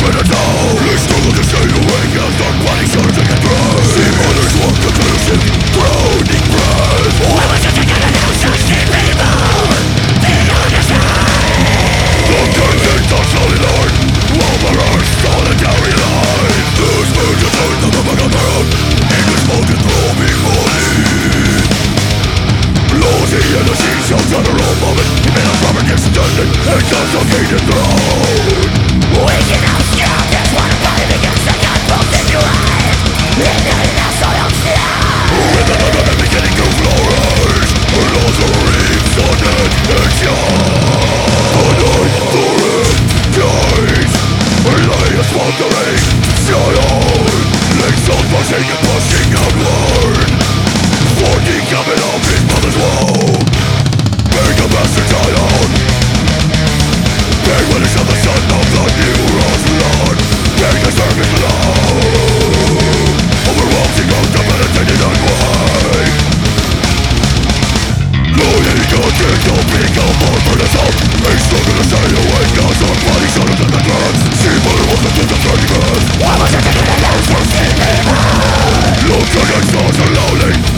Intoxicated throne. We can outstrip this one body begins to get continuous. In the national sky, with the moment beginning to flourish, our laws are resounded in shine. The night through days, we lay a smoldering shadow. Legs on pushing and pushing outward, for the coming of his mother's woe. Make a bastard child. Take what is of the son of the new rose Lord. Take the service below. Overwhelming out the meditated unway. Loading your kingdom, being a more for the soul. A struggle to stay awake, cause our body shut up in the ground. See mother welcome to the 30 minutes. Why was it taking a nose for sleeping? Look at the stars are lonely.